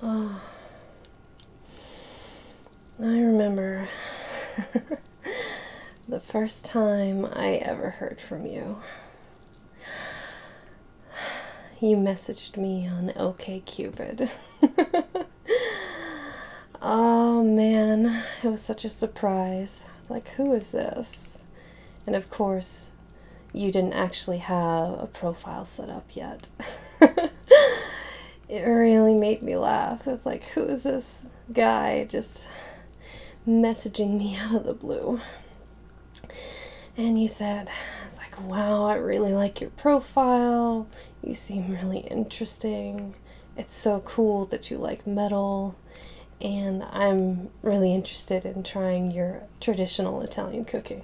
Oh, I remember the first time I ever heard from you. You messaged me on OkCupid. Oh man, it was such a surprise. I was like, who is this? And of course, you didn't actually have a profile set up yet. It really made me laugh. I was like, who is this guy just messaging me out of the blue? And you said, I was like, wow, I really like your profile. You seem really interesting. It's so cool that you like metal. And I'm really interested in trying your traditional Italian cooking.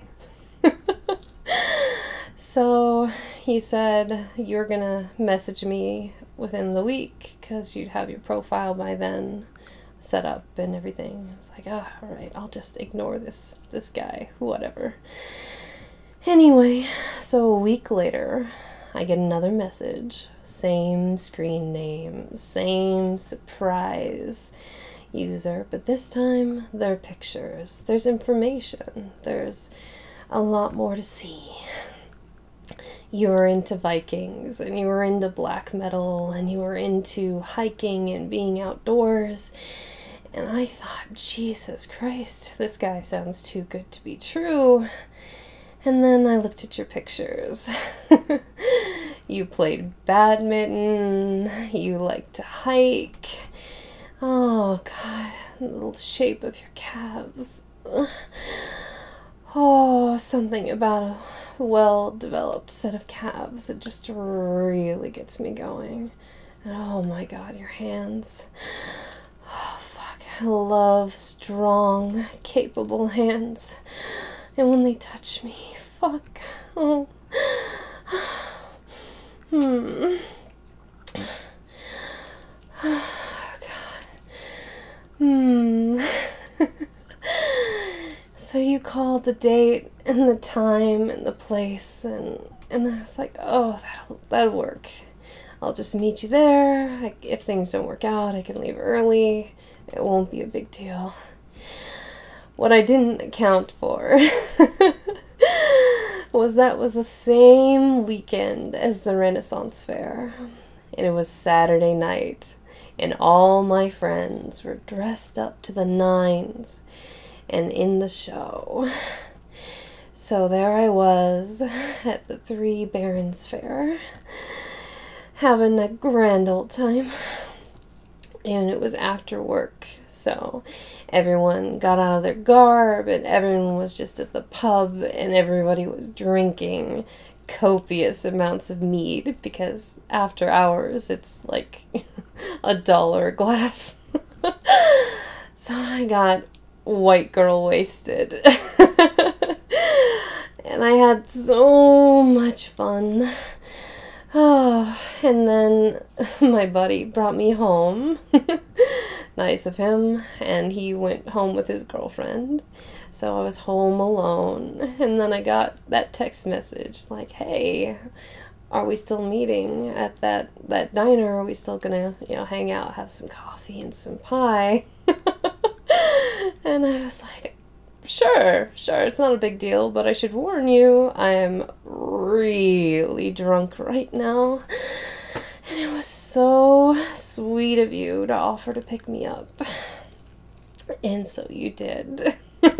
So you said you were gonna message me within the week because you'd have your profile by then set up and everything. I was like, oh, all right, I'll just ignore this guy, whatever. Anyway, so a week later, I get another message. Same screen name, same surprise user, but this time there are pictures, there's information, there's a lot more to see. You were into Vikings, and you were into black metal, and you were into hiking and being outdoors. And I thought, Jesus Christ, this guy sounds too good to be true. And then I looked at your pictures. You played badminton, you liked to hike. Oh, God, the little shape of your calves. Oh, something about a well-developed set of calves. It just really gets me going. And oh my God, your hands. Oh, fuck. I love strong, capable hands. And when they touch me, fuck. Oh. Oh, God. So you called the date and the time and the place, and I was like, oh, that'll work. I'll just meet you there. If things don't work out, I can leave early. It won't be a big deal. What I didn't account for was the same weekend as the Renaissance Fair. And it was Saturday night, and all my friends were dressed up to the nines and in the show. So there I was at the Three Barons Fair, having a grand old time. And it was after work, so everyone got out of their garb, and everyone was just at the pub, and everybody was drinking copious amounts of mead, because after hours it's like $1 a glass. So I got white girl wasted. And I had so much fun. Oh, and then my buddy brought me home. Nice of him. And he went home with his girlfriend. So I was home alone. And then I got that text message like, hey, are we still meeting at that diner? Are we still gonna, hang out, have some coffee and some pie? And I was like, sure, it's not a big deal, but I should warn you, I'm really drunk right now. And it was so sweet of you to offer to pick me up. And so you did.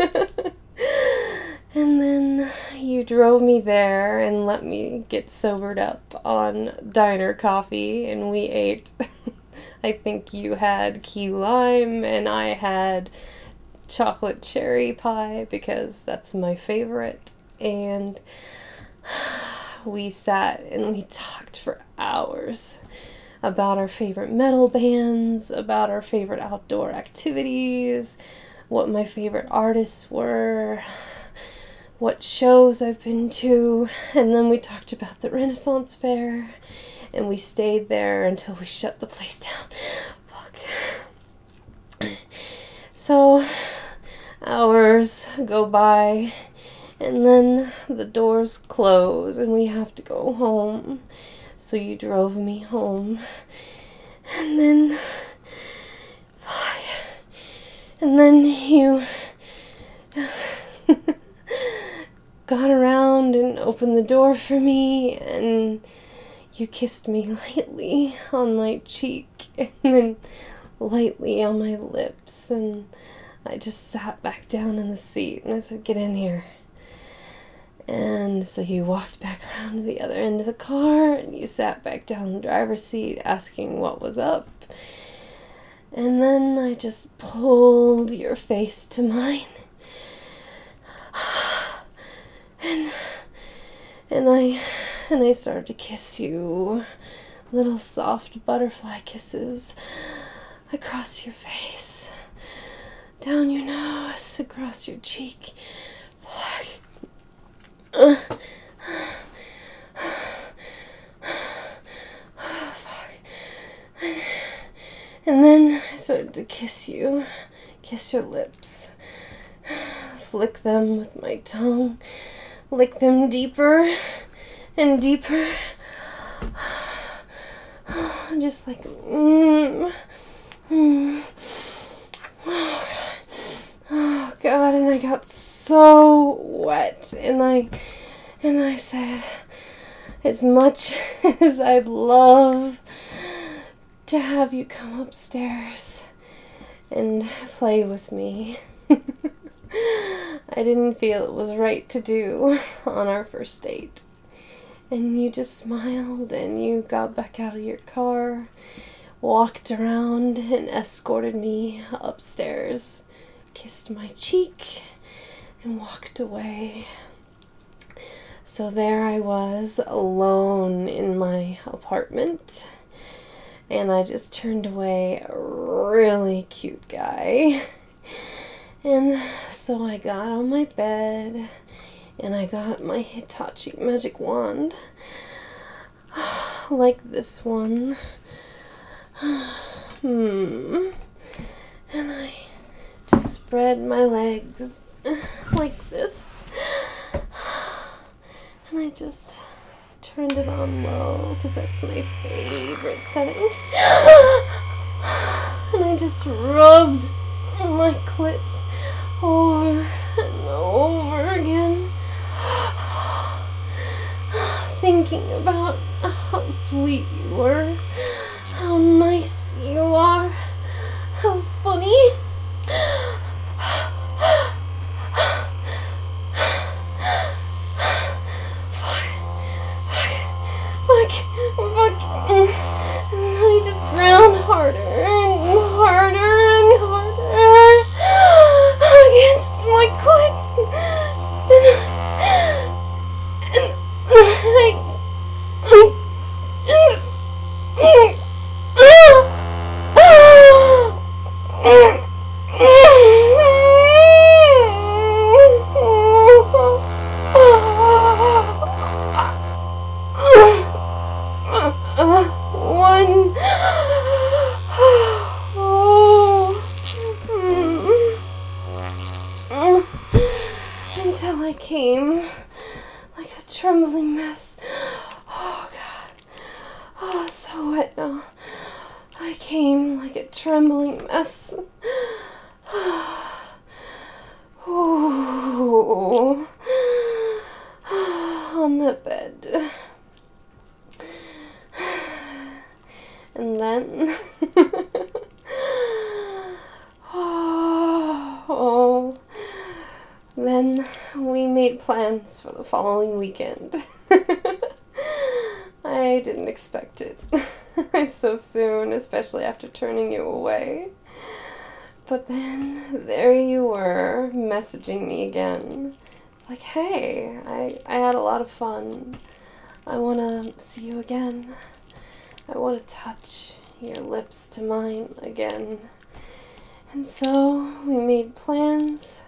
And then you drove me there and let me get sobered up on diner coffee, and we ate. I think you had key lime and I had chocolate cherry pie because that's my favorite. And we sat and we talked for hours about our favorite metal bands, about our favorite outdoor activities, what my favorite artists were, what shows I've been to, and then we talked about the Renaissance Fair, and we stayed there until we shut the place down. Fuck. So, hours go by, and then the doors close, and we have to go home. So you drove me home, and then And then you got around and opened the door for me, and you kissed me lightly on my cheek and then lightly on my lips, and I just sat back down in the seat and I said, "Get in here." And so you walked back around to the other end of the car and you sat back down in the driver's seat asking what was up. And then I just pulled your face to mine. And I started to kiss you. Little soft butterfly kisses across your face. Down your nose, across your cheek. Fuck. And then I started to kiss you, kiss your lips, flick them with my tongue, lick them deeper and deeper, just like, Oh God, and I got so wet, and I said, as much as I'd love to have you come upstairs and play with me, I didn't feel it was right to do on our first date. And you just smiled and you got back out of your car, walked around and escorted me upstairs, kissed my cheek, and walked away. So there I was, alone in my apartment, and I just turned away a really cute guy. And so I got on my bed, and I got my Hitachi magic wand, like this one. And I just spread my legs like this. And I just turned it on low because that's my favorite setting. And I just rubbed my clit over and over again, thinking about how sweet you were, how nice you are, how funny. And I just ground harder and harder and harder against my clit. Until I came like a trembling mess. Oh God. Oh, so wet now. I came like a trembling mess. Ooh. On the bed. And then then we made plans for the following weekend. I didn't expect it so soon, especially after turning you away. But then there you were, messaging me again. Like, hey, I had a lot of fun. I want to see you again. I want to touch your lips to mine again. And so we made plans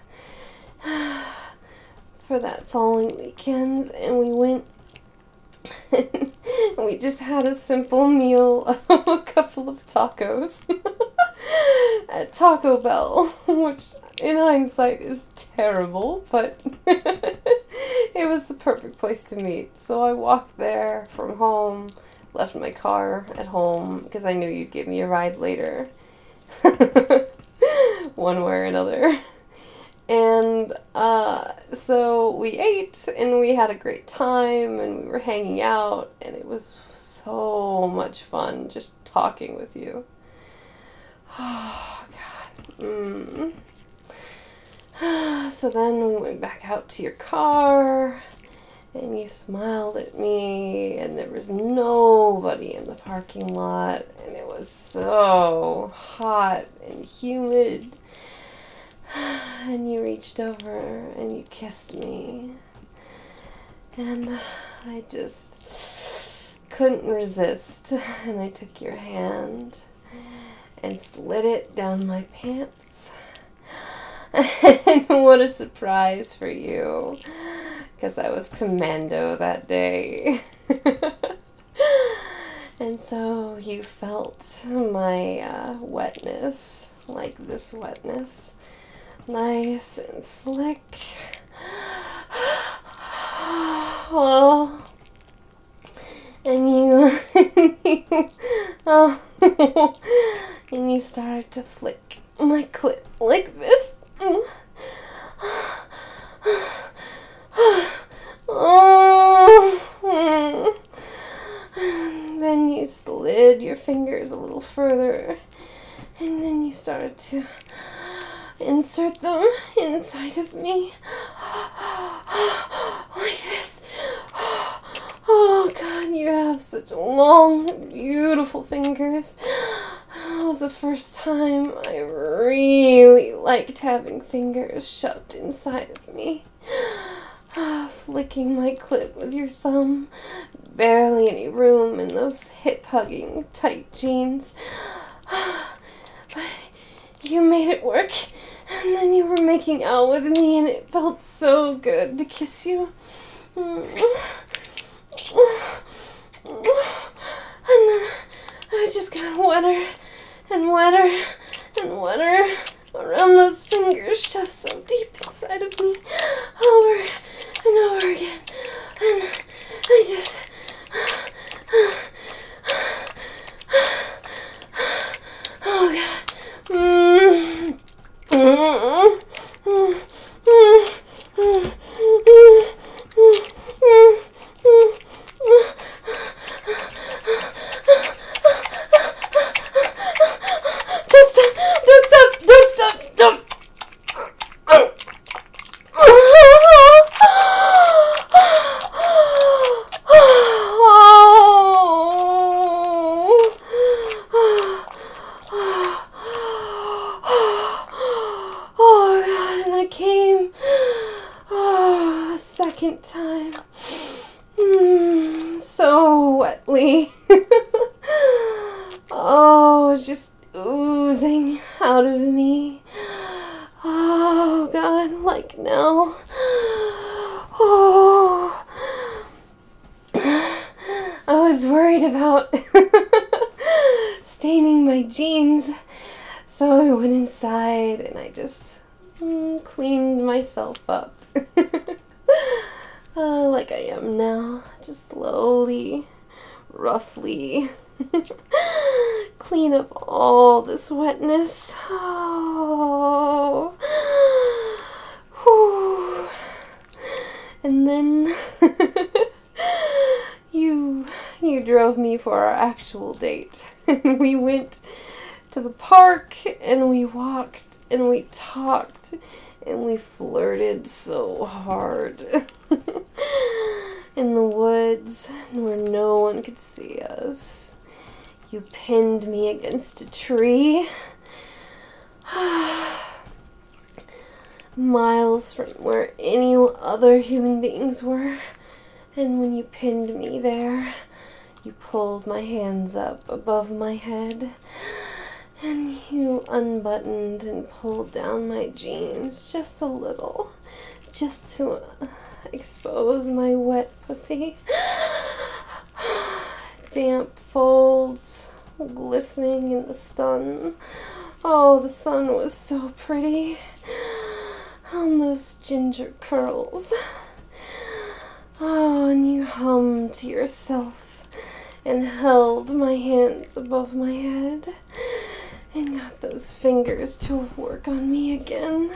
for that following weekend, and we went and we just had a simple meal of a couple of tacos at Taco Bell, which in hindsight is terrible, but it was the perfect place to meet. So I walked there from home, left my car at home because I knew you'd give me a ride later. one way or another. And so we ate and we had a great time and we were hanging out and it was so much fun just talking with you. Oh, God. So then we went back out to your car and you smiled at me and there was nobody in the parking lot and it was so hot and humid. And you reached over and you kissed me. And I just couldn't resist. And I took your hand and slid it down my pants. And what a surprise for you. Because I was commando that day. And so you felt my wetness, like this wetness. Nice and slick. Oh. And you, and you started to flick my clit like this. Oh. And then you slid your fingers a little further, and then you started to insert them inside of me. Like this. Oh, God, you have such long, beautiful fingers. That was the first time I really liked having fingers shoved inside of me. Flicking my clit with your thumb. Barely any room in those hip-hugging tight jeans. But you made it work. And then you were making out with me, and it felt so good to kiss you. And then I just got wetter and wetter and wetter around those fingers shoved so deep inside of me, over and over again. And I just... Oh, God. Don't stop. Second time. So wetly. Oh, just oozing out of me. Oh, God, like now. Oh. I was worried about staining my jeans, so I went inside and I just cleaned myself up. Like I am now, just slowly, roughly clean up all this wetness. Oh. Whew. And then you drove me for our actual date. We went to the park and we walked and we talked and we flirted so hard. In the woods where no one could see us. You pinned me against a tree. Miles from where any other human beings were. And when you pinned me there, you pulled my hands up above my head. And you unbuttoned and pulled down my jeans just a little. Just to expose my wet pussy. Damp folds glistening in the sun. Oh, the sun was so pretty on those ginger curls. Oh, and you hummed to yourself and held my hands above my head. and got those fingers to work on me again.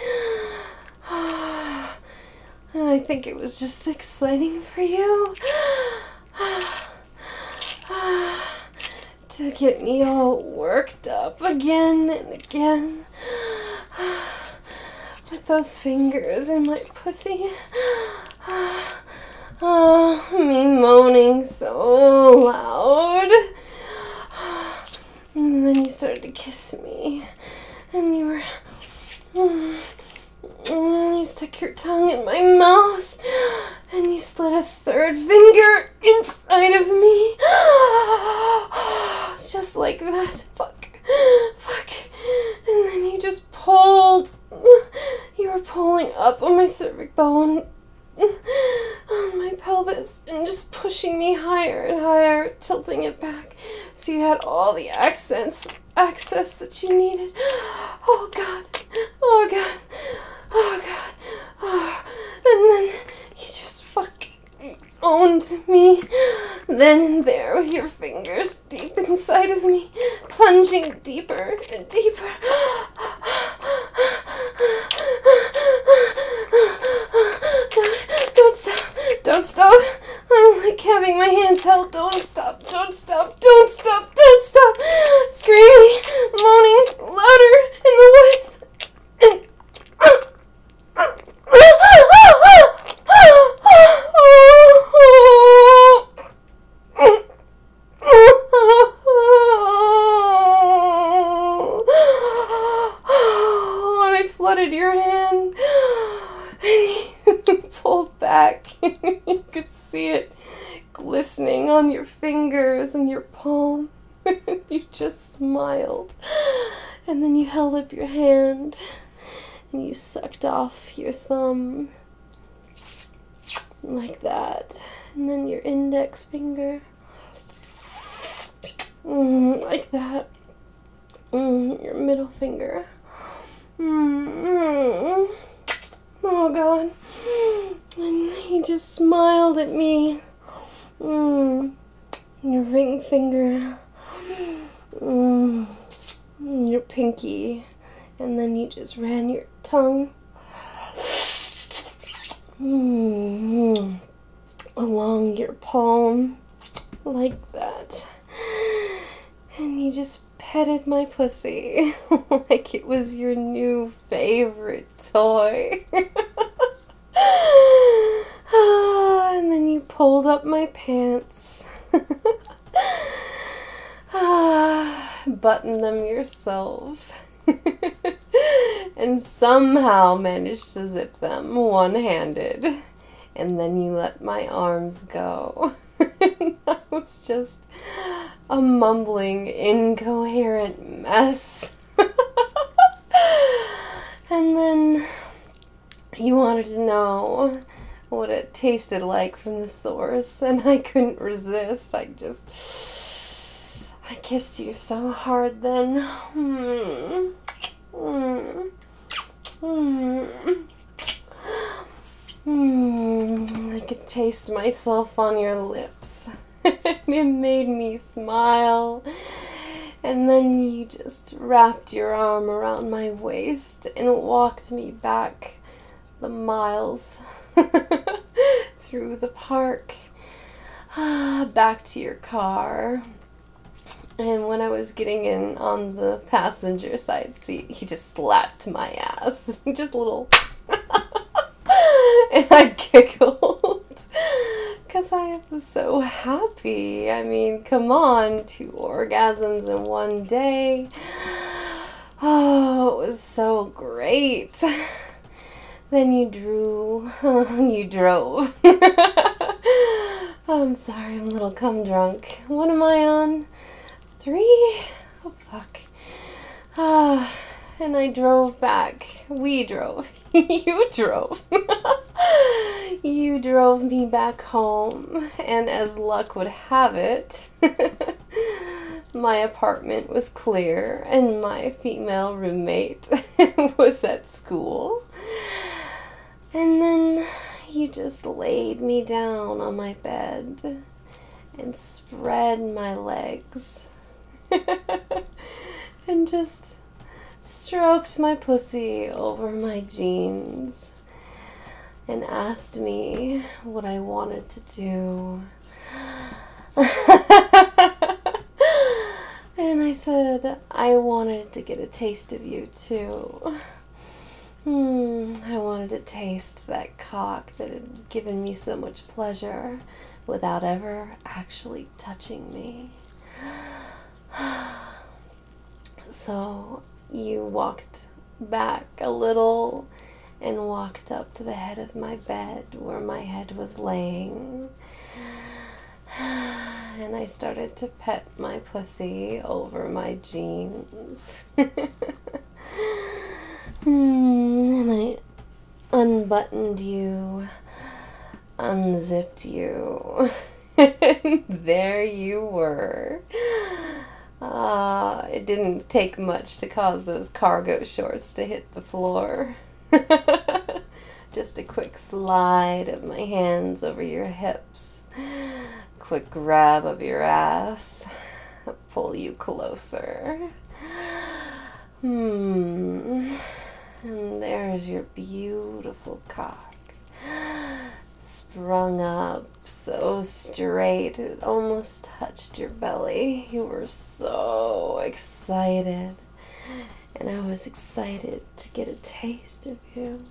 And I think it was just exciting for you to get me all worked up again and again with those fingers in my pussy. Oh, me moaning so loud. And then you started to kiss me, and you stuck your tongue in my mouth, and you slid a third finger inside of me. Just like that. Fuck. And then you just pulled. You were pulling up on my cervic bone, on my pelvis, and just pushing me higher and higher, tilting it back so you had all the access that you needed. Oh God. And then you just fucking owned me then and there with your fingers deep inside of me, plunging deeper and deeper. Don't stop. I'm like having my hands held. Don't stop. Screaming, moaning louder in the woods. And I flooded your hand, and you pulled back. You could see it glistening on your fingers and your palm. You just smiled, and then you held up your hand and you sucked off your thumb like that, and then your index finger like that, your middle finger. Oh God. And he just smiled at me. Your ring finger, your pinky, and then you just ran your tongue along your palm like that, and you just petted my pussy like it was your new favorite toy. And then you pulled up my pants, buttoned them yourself, and somehow managed to zip them one-handed, and then you let my arms go. That was just a mumbling, incoherent mess. And then you wanted to know what it tasted like from the source, and I couldn't resist. I kissed you so hard then. I could taste myself on your lips. It made me smile. And then you just wrapped your arm around my waist and walked me back the miles through the park, back to your car. And when I was getting in on the passenger side seat, he just slapped my ass. Just a little. And I giggled because I was so happy. I mean, come on, 2 orgasms in one day. Oh, it was so great. Then you drove. I'm sorry, I'm a little cum drunk. What am I on? 3? Oh, fuck. And I drove back. We drove. You drove. You drove me back home, and as luck would have it, my apartment was clear, and my female roommate was at school. And then you just laid me down on my bed and spread my legs. and just stroked my pussy over my jeans and asked me what I wanted to do. And I said, I wanted to get a taste of you too. I wanted to taste that cock that had given me so much pleasure without ever actually touching me. So you walked back a little and walked up to the head of my bed where my head was laying. And I started to pet my pussy over my jeans. And I unbuttoned you, unzipped you, and there you were. It didn't take much to cause those cargo shorts to hit the floor. Just a quick slide of my hands over your hips, quick grab of your ass, pull you closer. And there's your beautiful cock, sprung up so straight it almost touched your belly. You were so excited, and I was excited to get a taste of you.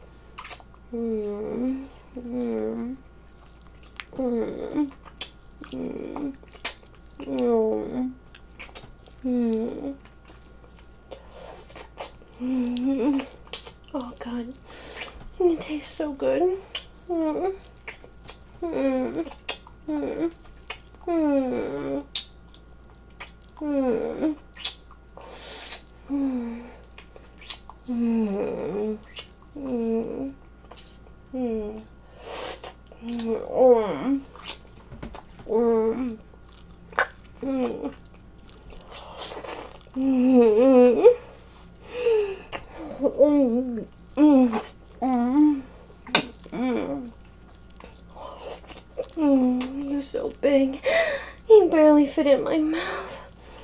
Oh God, it tastes so good. You're so big, you barely fit in my mouth.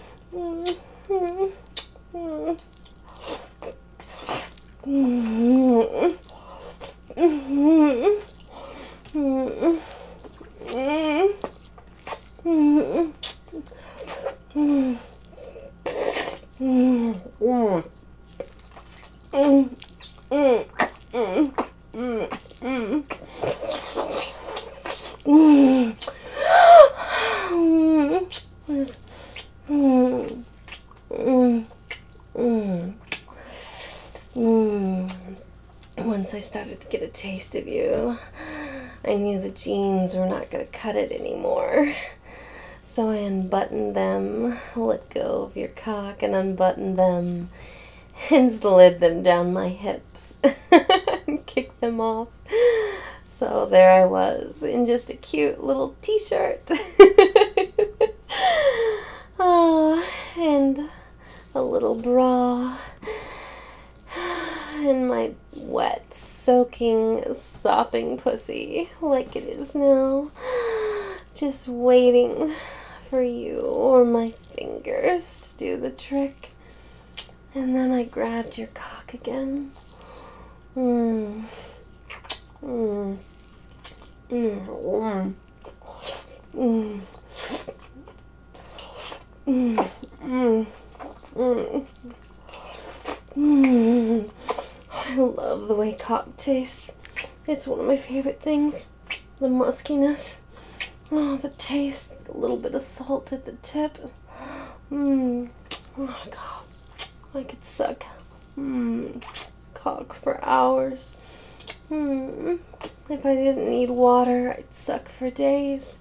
Once I started to get a taste of you, I knew the jeans were not going to cut it anymore. So I unbuttoned them, let go of your cock and unbuttoned them, and slid them down my hips and kicked them off. So there I was in just a cute little t-shirt and a little bra and my wet, soaking, sopping pussy like it is now, just waiting for you or my fingers to do the trick. And then I grabbed your cock again. I love the way cock tastes. It's one of my favorite things. The muskiness. Oh, the taste. A little bit of salt at the tip. Oh my God. I could suck cock for hours. If I didn't need water, I'd suck for days.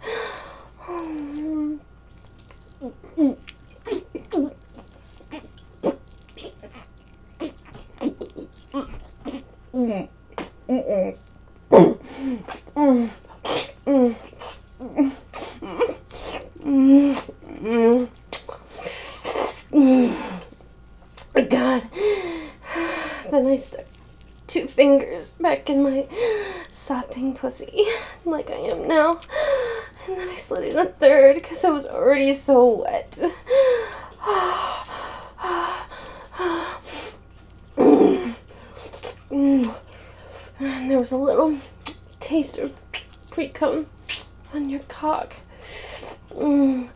God. Then I stuck 2 fingers back in my sopping pussy, like I am now. And then I slid in a third because I was already so wet. And there was a little taste of pre-cum on your cock. And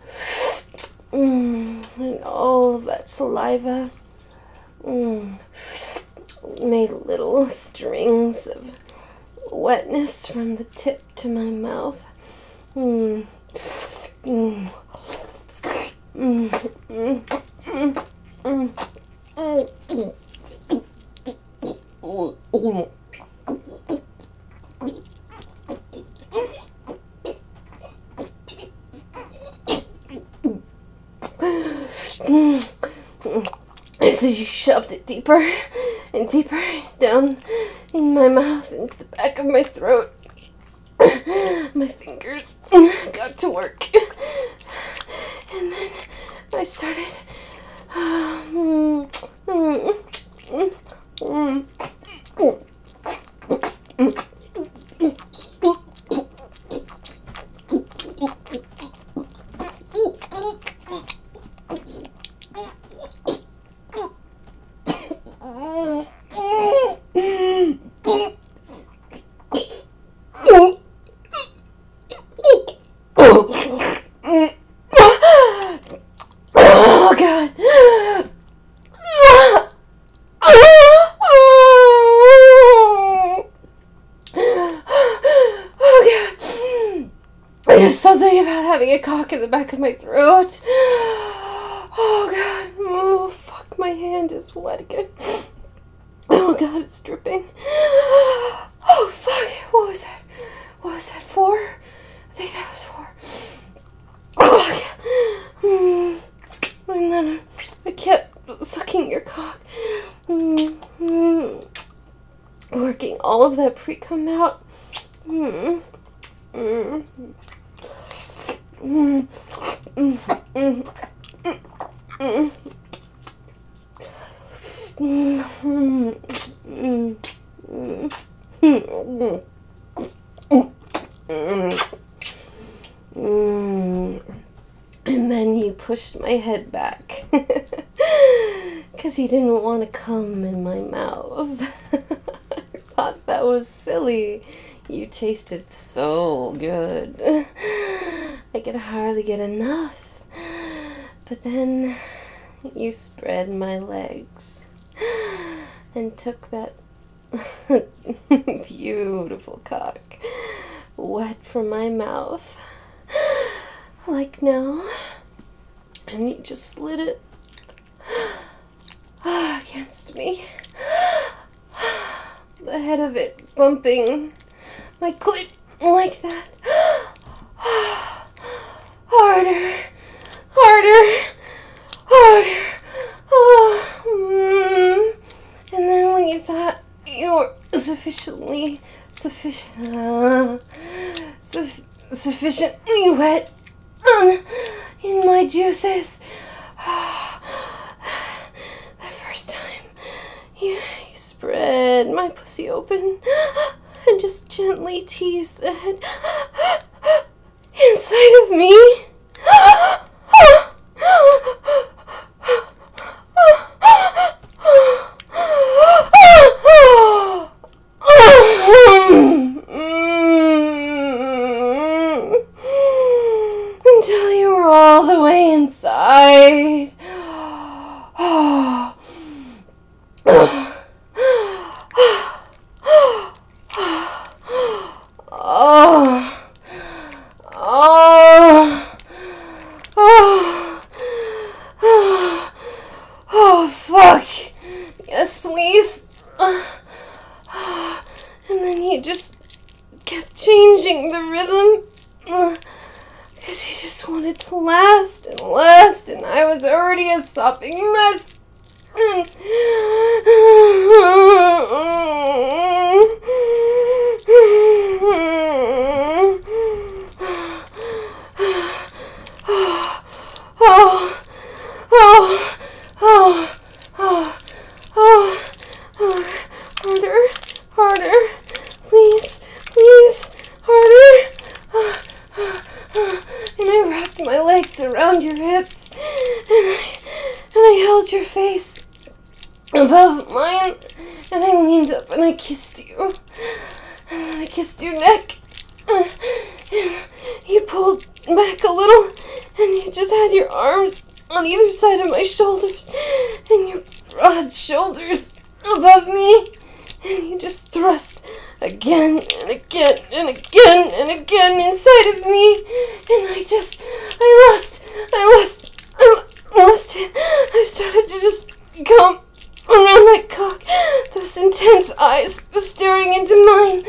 all of that saliva made little strings of wetness from the tip to my mouth. So you shoved it deeper and deeper down in my mouth, into the back of my throat. My fingers got to work. And then I started oh God. There's something about having a cock in the back of my throat. Oh God. Oh fuck, my hand is wet again. Oh God, it's dripping. Oh fuck, what was that? What was that for? I think that was 4. Oh God. And then I kept sucking your cock. Working all of that pre-cum out. And then you pushed my head back because you didn't want to come in my mouth. I thought that was silly. You tasted so good. I could hardly get enough. But then you spread my legs and took that beautiful cock wet from my mouth, like now, and you just slid it against me, the head of it bumping my clit like that. Harder, harder, harder. And then when you thought you were sufficiently wet in my juices, that first time you spread my pussy open and just gently teased the head inside of me. Until you were all the way inside. Oh, fuck. Yes, please. And then you just kept changing the rhythm. Because you just wanted to last and last, and I was already a sopping mess. Harder, harder, please, please, harder. And I wrapped my legs around your hips, and I held your face above mine, and I leaned up and I kissed you. And I kissed your neck. And you pulled back a little, and you just had your arms on either side of my shoulders, and your broad shoulders above me, and you just thrust again and again and again and again inside of me, and I lost it. I started to just come around that cock, those intense eyes staring into mine,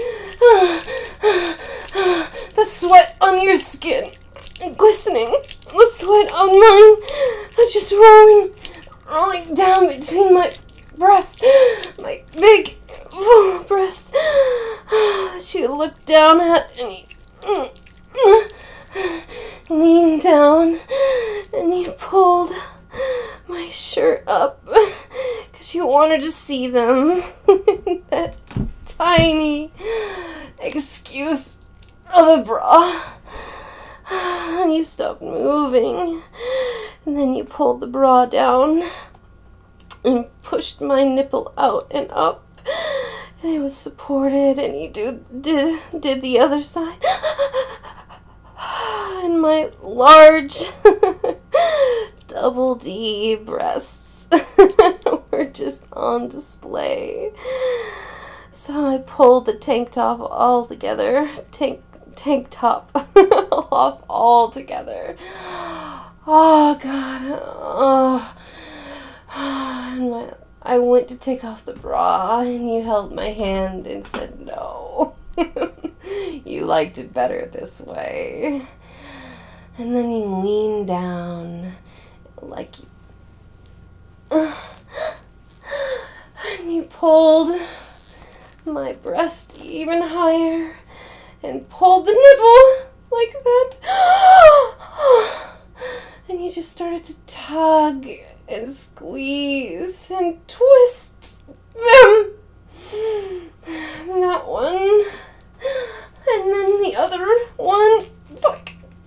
the sweat on your skin glistening, the sweat on mine just rolling down between my breasts, my big full breasts that you looked down at, and you leaned down and you pulled my shirt up because you wanted to see them. That tiny excuse of a bra. And you stopped moving, and then you pulled the bra down and pushed my nipple out and up, and it was supported, and you did the other side, and my large double D breasts were just on display. So I pulled the tank top all together, tank top off all together. Oh God. Oh. And I went to take off the bra, and you held my hand and said no. You liked it better this way. And then you leaned down like and you pulled my breast even higher and pulled the nipple like that. And you just started to tug and squeeze and twist them. And that one. And then the other one. Fuck.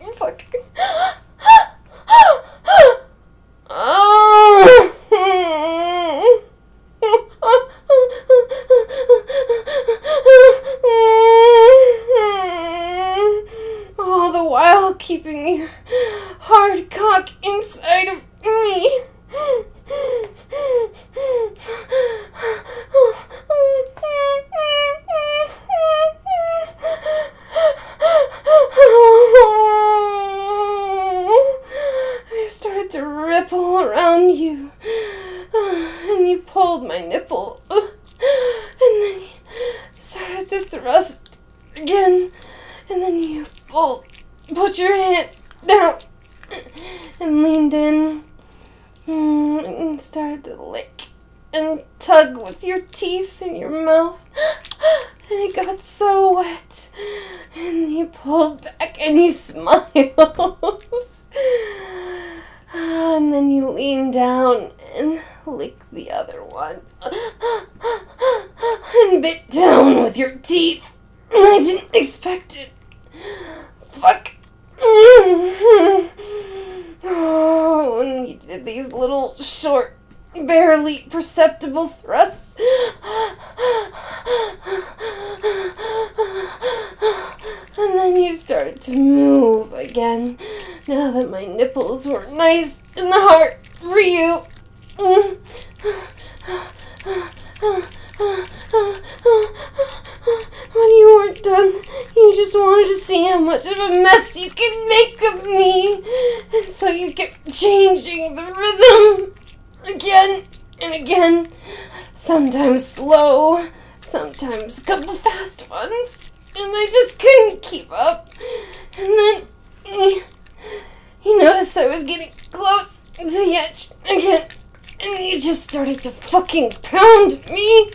All the while keeping your hard cock inside of me. I started to ripple around you, and you pulled my nipple, and then you started to thrust again, and then you put your hand down and leaned in and started to lick and tug with your teeth in your mouth, and it got so wet, and you pulled back and you smiled. And then you leaned down and licked the other one and bit down with your teeth. I didn't expect it. Fuck. Oh, and you did these little short, barely perceptible thrusts. And then you started to move again, now that my nipples were nice and hard for you. When you weren't done, you just wanted to see how much of a mess you could make of me. And so you kept changing the rhythm again and again. Sometimes slow, sometimes a couple fast ones. And I just couldn't keep up. And then you noticed I was getting close to the edge again. And you just started to fucking pound me.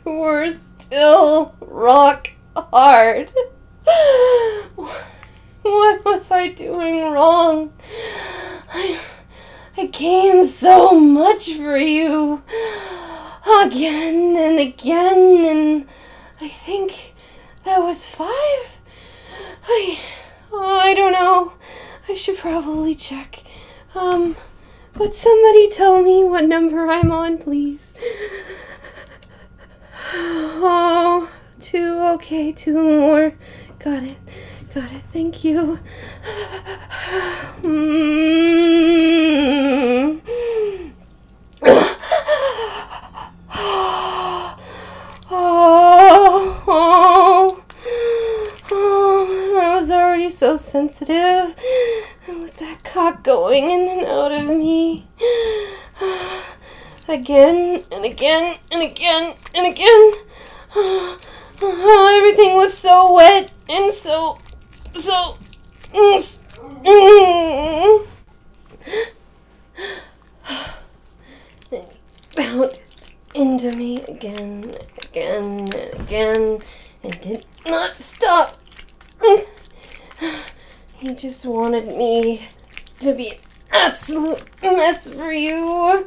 were still rock hard. What was I doing wrong? I came so much for you. Again and again, and I think that was 5? I don't know. I should probably check. Would somebody tell me what number I'm on, please? Oh, 2, okay, 2 more. Got it, thank you. I was already so sensitive, and with that cock going in and out of me, again and again and again and again, everything was so wet and so bound into me again and again, and did not stop. He just wanted me to be an absolute mess for you.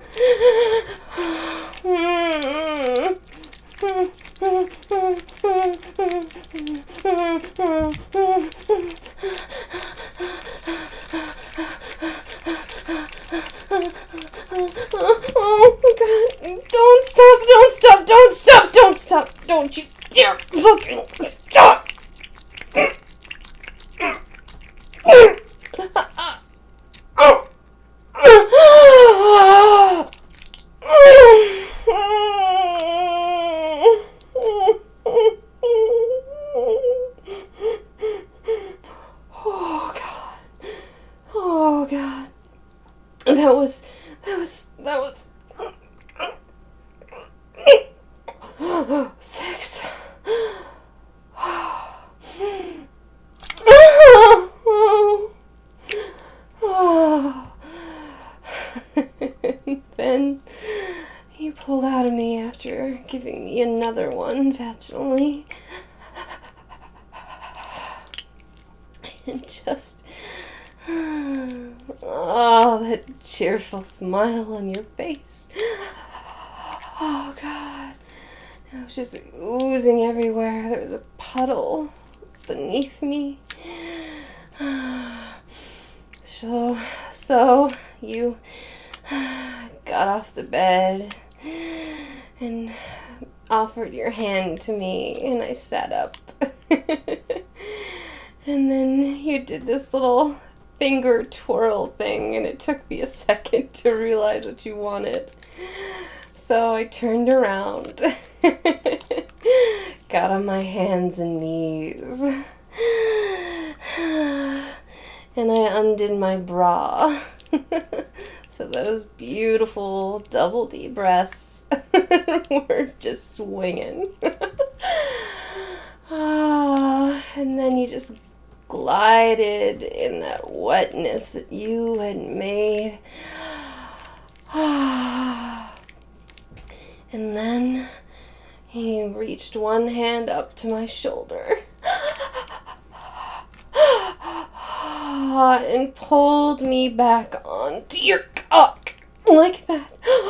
Oh God, don't stop, don't you dare fucking stop. Oh God. That was 6. Then he pulled out of me after giving me another one vaginally. And just, that cheerful smile on your face. Oh God. And it was just oozing everywhere. There was a puddle beneath me. So you got off the bed and offered your hand to me, and I sat up. And then you did this little finger twirl thing, and it took me a second to realize what you wanted. So I turned around, got on my hands and knees, and I undid my bra. So those beautiful double D breasts were just swinging. And then you just glided in that wetness that you had made. And then he reached one hand up to my shoulder and pulled me back onto your cock like that.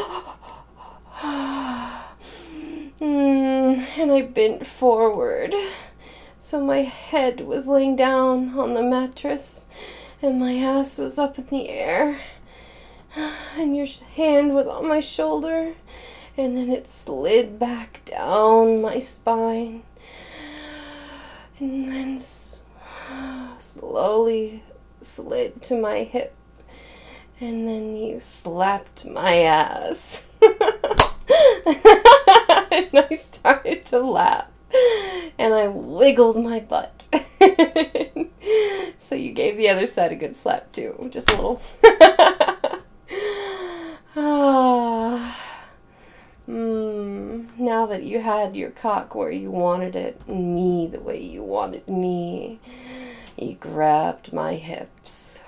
And I bent forward, so my head was laying down on the mattress and my ass was up in the air, and your hand was on my shoulder, and then it slid back down my spine, and then slowly slid to my hip, and then you slapped my ass. And I started to laugh, and I wiggled my butt. So you gave the other side a good slap too, just a little. Now that you had your cock where you wanted it, and me the way you wanted me, you grabbed my hips.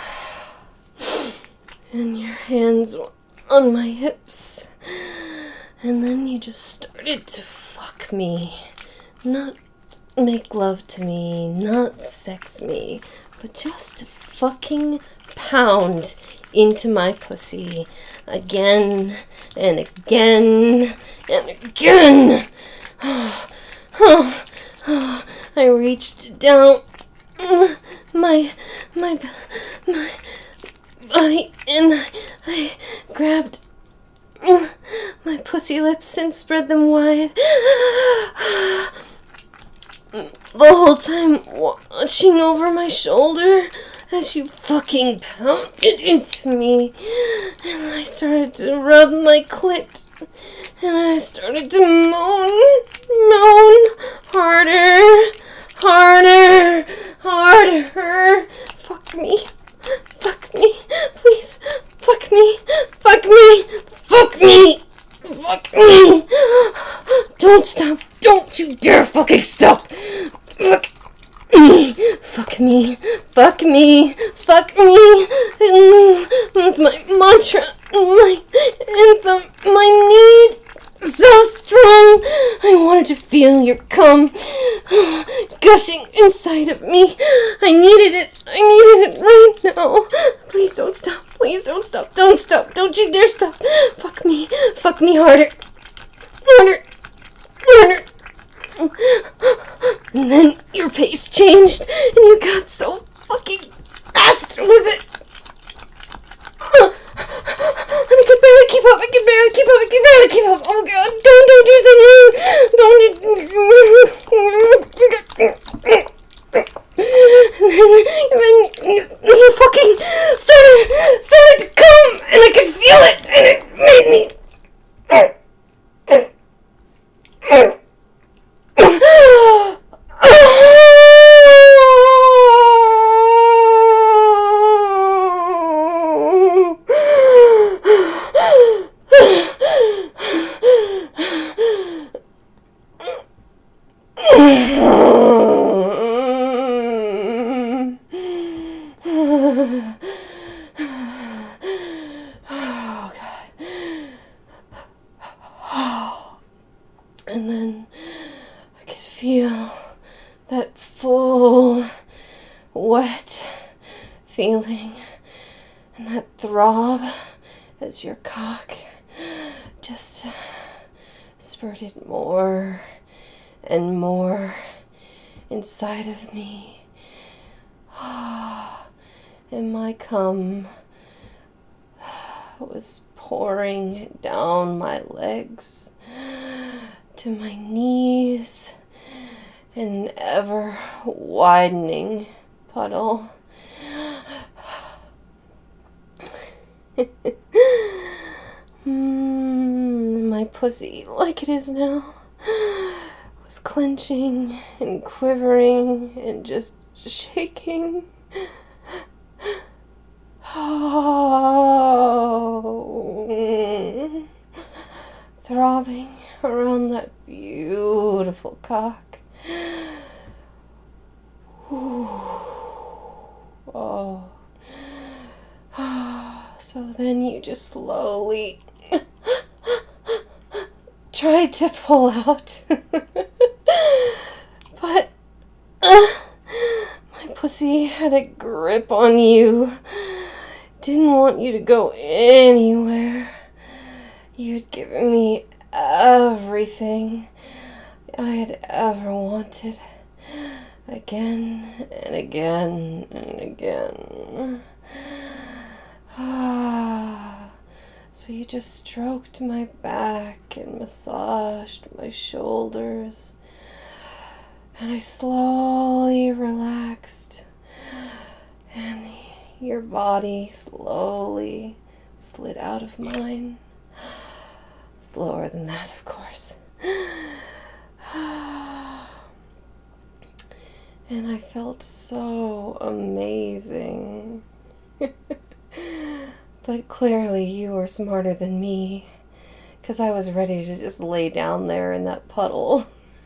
And your hands were on my hips, And then you just started to fuck me. Not make love to me, not sex me, but just fucking pound into my pussy again and again and again. I reached down my body and I grabbed my pussy lips and spread them wide. The whole time watching over my shoulder as you fucking pounded into me. And I started to rub my clit. And I started to moan harder, harder. Fuck me, please, fuck me. Don't stop, don't you dare fucking stop. Fuck me. That's my mantra, my anthem, my need. So strong. I wanted to feel your cum gushing inside of me. I needed it right now. Please don't stop. Don't you dare stop. Fuck me harder. And then your pace changed and you got so fucking fast with it. And I can barely keep up. Oh my god, don't do something. And then you fucking started to come, and I could feel it, and it made me. And then I could feel that full, wet feeling and that throb as your cock just spurted more and more inside of me. And my cum was pouring down my legs to my knees, an ever widening puddle. My pussy, like it is now, was clenching and quivering and just shaking. Throbbing around that beautiful cock. Oh. So then you just slowly tried to pull out. But my pussy had a grip on you. Didn't want you to go anywhere. You'd given me everything I had ever wanted. Again and again and again. So you just stroked my back and massaged my shoulders. And I slowly relaxed. And your body slowly slid out of mine. Slower than that, of course. And I felt so amazing. But clearly you were smarter than me, because I was ready to just lay down there in that puddle.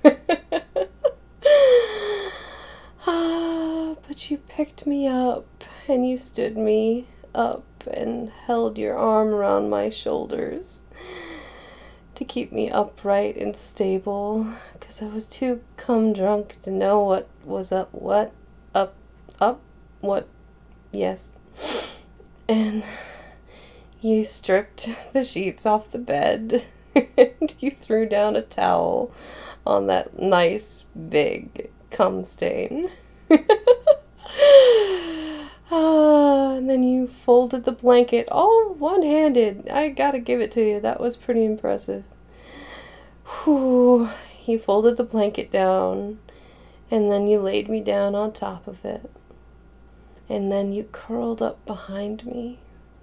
But you picked me up and you stood me up and held your arm around my shoulders. to keep me upright and stable, because I was too cum drunk to know what was up, what, yes. And you stripped the sheets off the bed, and you threw down a towel on that nice big cum stain. And then you folded the blanket all one-handed. I gotta give it to you. That was pretty impressive. Whew. You folded the blanket down, and then you laid me down on top of it. And then you curled up behind me.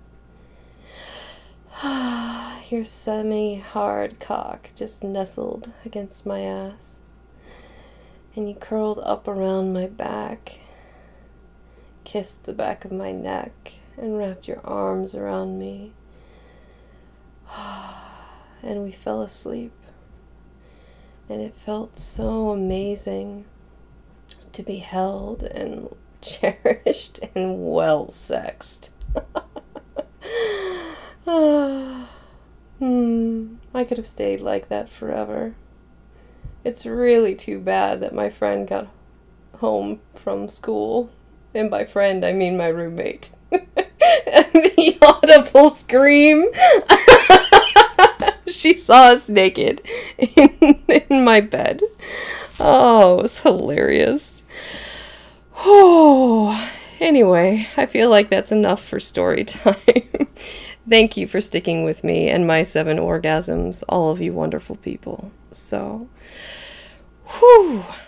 Your semi-hard cock just nestled against my ass. And you curled up around my back, kissed the back of my neck, and wrapped your arms around me. And we fell asleep. And it felt so amazing to be held and cherished and well-sexed. I could have stayed like that forever. It's really too bad that my friend got home from school. And by friend, I mean my roommate. And the audible scream. She saw us naked in my bed. Oh, it was hilarious. Oh, anyway, I feel like that's enough for story time. Thank you for sticking with me and my 7 orgasms, all of you wonderful people. So, whew.